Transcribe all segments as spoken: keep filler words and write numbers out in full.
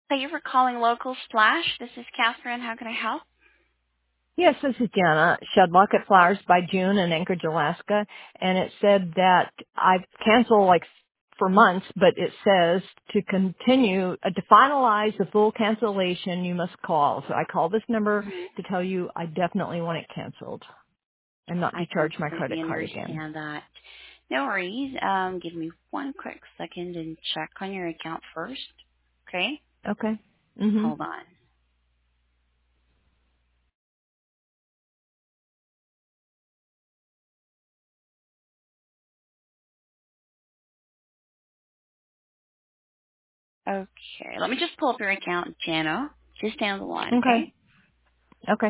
Thank you for calling Local Splash. This is Catherine. How can I help? Yes, this is Jana. Shed Bucket Flowers by June in Anchorage, Alaska. And it said that I've canceled like for months, but it says to continue, uh, to finalize the full cancellation, you must call. So I call this number Mhm. to tell you I definitely want it canceled and not I to charge my completely credit card again. understand that. No worries. Um, give me one quick second and check on your account first. Okay? Okay. Mhm. Hold on. Okay. Let me just pull up your account, Jana. Just stay on the line, Okay. okay? Okay.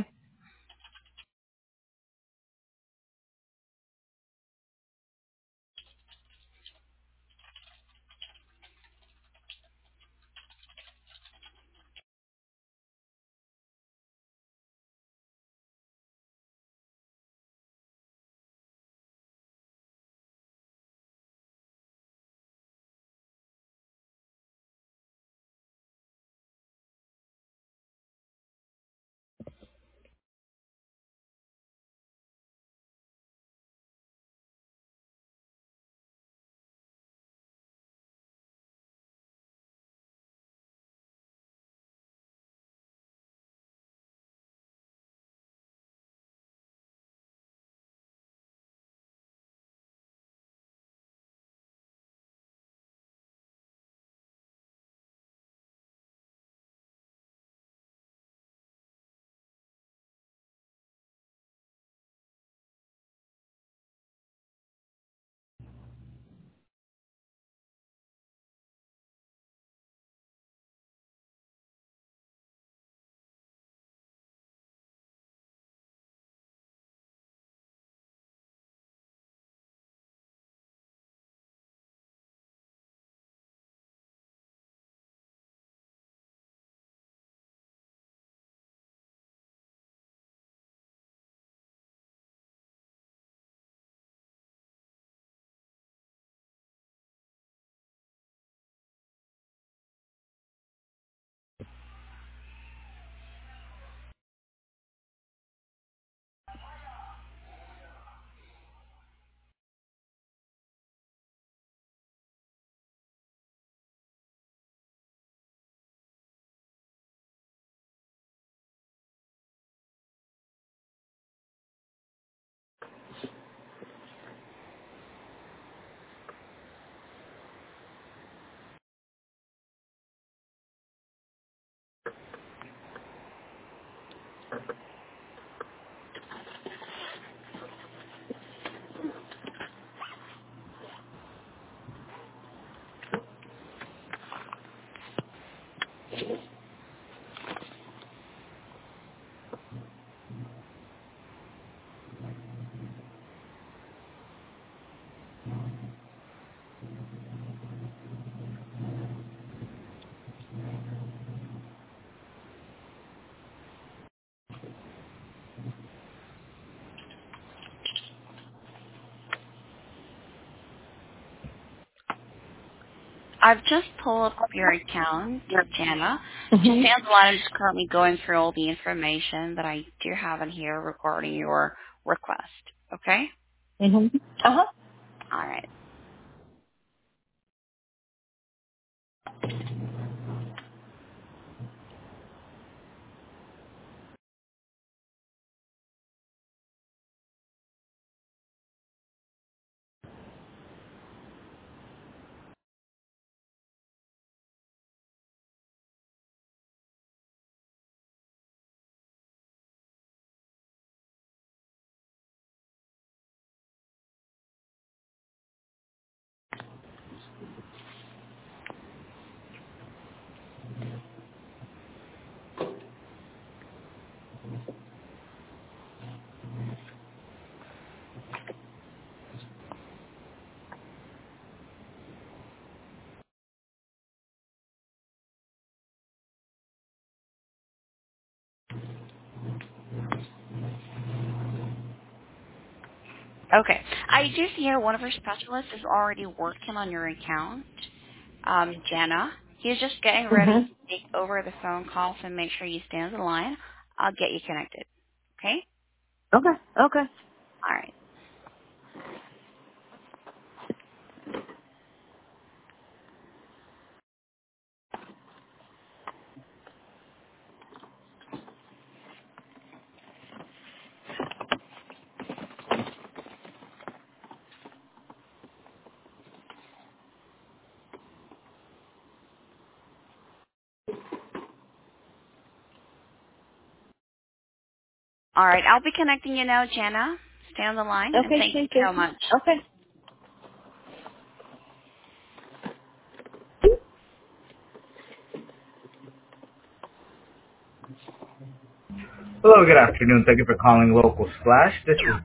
I've just pulled up your account, Jana. Just stay Mhm. on the line. I'm just currently going through all the information that I do have in here regarding your request. Okay? Mhm. Uh-huh. All right. Okay. I do see here one of our specialists is already working on your account, um, Jana. He's just getting ready Mhm. to take over the phone call, so make sure you stay on the line. I'll get you connected. Okay? Okay. Okay. All right. All right. I'll be connecting you now, Jana. Stay on the line, and Okay. thank you Thank you. so much. Okay. Hello, good afternoon. Thank you for calling Local Splash. This is